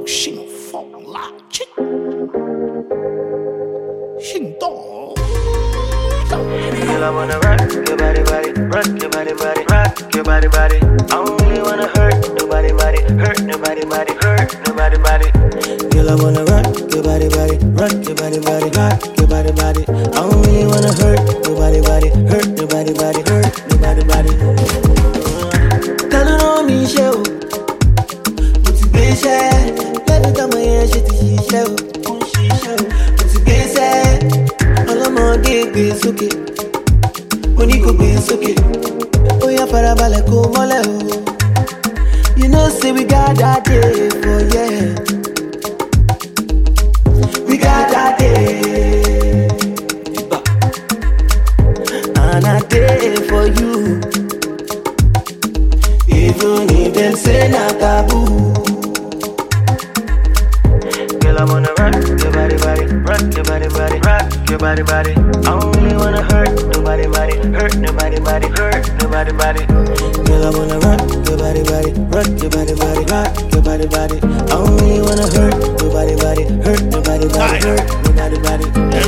性放辣劲，性动。 Girl, I wanna rock your body, body, rock your body, body, rock your body, body. I only wanna hurt nobody, body, hurt nobody, body, hurt nobody, body. Girl, I wanna rock your body, body, rock your body, body, rock your body, body. I only wanna hurt nobody, body, hurt nobody, body, hurt nobody, body. Tell on me, show. What's the best? Every time I hear shit, she show. What's the best? All I'm on is okay. Money go be okay. Oh yeah, farabalẹ̀ kó mọ́lẹ̀ o. You know say we got that day for yeah. We got that day. And a day for you. Even if them say not taboo. Girl, I wanna rock your body, body, rock your body, body, rock your body, body. I only wanna hurt nobody, body, hurt nobody, body, hurt nobody, body. Girl, I wanna rock your body, body, rock your body, body, rock your body, body. I only wanna hurt nobody, body, hurt nobody, body, hurt nobody, body.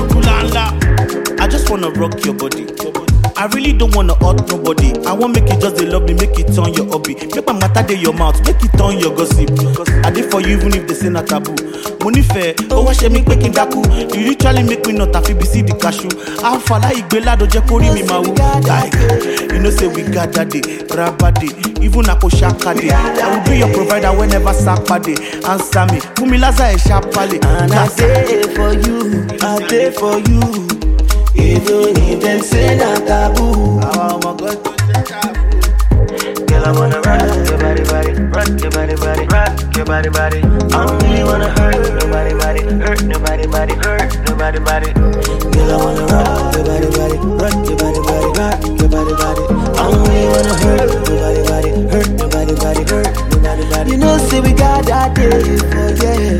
I just wanna rock your body. I really don't wanna hurt nobody. I want make you just dey love me, make it turn your hobby. Make my matter dey your mouth, make it turn your gossip. I dey for you even if they say not taboo. Money fair, oh what she make making daku. You literally make me not happy, see the cashew. I fall like Belado Jekori me ma wu. Like, you know say we got that day, rabade, even ako shaka day. I will be your provider whenever sakpade. Answer me, Fumilaza e sharpale. And I day for you, I day for you. Even if them say not taboo. Oh my God, girl, I wanna rock your body, body, rock your body, body, rock your body, body. I only wanna hurt nobody, body, hurt nobody, body, hurt nobody, body. Girl, I wanna rock your body, body, rock your body, body, rock your body, body. I only wanna hurt nobody, body, hurt nobody, body, hurt nobody, body. You know, say we got that day for yeah.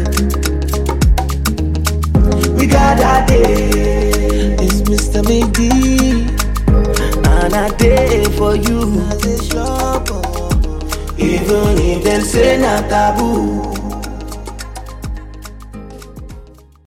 We got that day. It's Mr. Mady, and I day for you. Even if them say not taboo.